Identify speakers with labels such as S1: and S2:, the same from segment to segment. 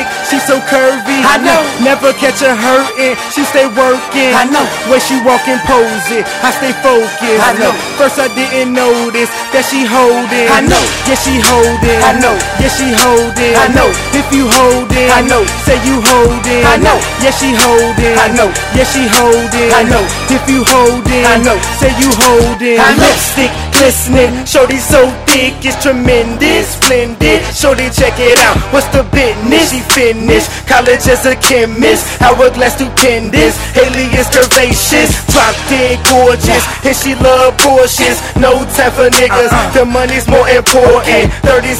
S1: perfect, she so curvy.
S2: I know.
S1: Never catch her hurting, she stay working.
S2: I know.
S1: When she walking, posing, I stay focused.
S2: I know.
S1: First I didn't notice that she holding.
S2: I know.
S1: Yeah, she holding.
S2: I know.
S1: Yeah, she holding.
S2: I know.
S1: If you holding,
S2: I know.
S1: say you holding.
S2: I know.
S1: Yeah, she holding.
S2: I know.
S1: Yeah, she holding.
S2: I know.
S1: If you holding,
S2: I know.
S1: say you holding.
S2: I know.
S1: Lipstick glistening, shorty so thick, it's tremendous, splendid. Shorty, check it out, what's the business? She finished college as a chemist, hourglass stupendous, alias curvaceous, drop dead gorgeous, and she love Porsches. No time for niggas, the money's more important.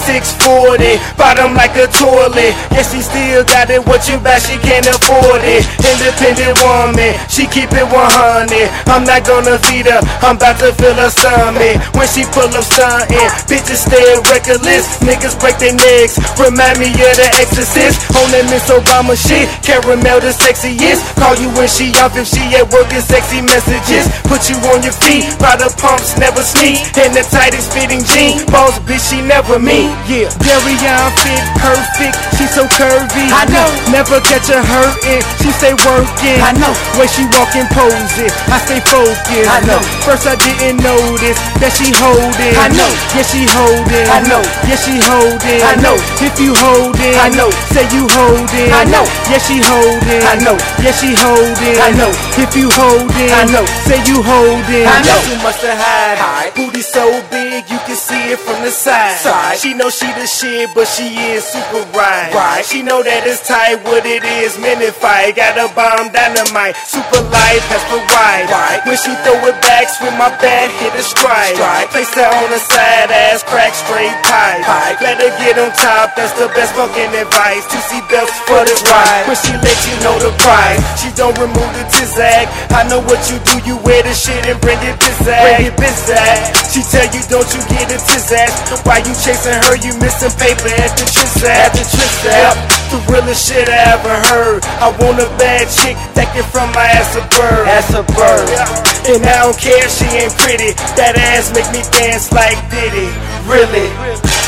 S1: 3640, bottom like a toilet. Yeah, she still got it, what you buy, she can't afford it. Independent woman, she keep it 100. I'm not gonna feed her, I'm about to fill her stomach. When she pull up stuntin', bitches stay reckless, niggas break their necks. Remind me of the Exorcist, on that Miss Obama shit. Caramel the sexiest, call you when she off if she at work and sexy messages. Put you on your feet, by the pumps never sneak, in the tightest fitting jean. Boss bitch, she never me. Yeah, Darion fit perfect, she so curvy.
S2: I know.
S1: Never catch her hurting, she stay working.
S2: I know.
S1: When she walking, posing, I stay focused.
S2: I know.
S1: First I didn't notice that she holding.
S2: I know.
S1: Yeah, she holding.
S2: I know.
S1: Yeah, she holding.
S2: I know.
S1: If you holding,
S2: I know.
S1: say you holding.
S2: I know.
S1: Yeah, she holding.
S2: I know.
S1: Yeah, she holding.
S2: I know.
S1: If you holding,
S2: I know.
S1: say you holding.
S2: I know.
S1: Too much to hide. Booty so big you can see it from the side. She know she the shit, but she is super right. She know that it's tight. What it is, minute fight. Got a bomb dynamite, super light, that's for right. When she throw it back, swing my bat, hit a strike. Place her on the side, ass crack, straight pipe. Let her get on top, that's the best fucking advice. 2 seatbelts for this ride. When she let you know the price, she don't remove the tizag. I know what you do, you wear the shit and bring it bizzag. She tell you don't you get a tizag. Why you chasing her, you missing paper at the trizag. The realest shit I ever heard. I want a bad chick that can from my ass a bird. And I don't care if she ain't pretty. That ass make me dance like Diddy. Really.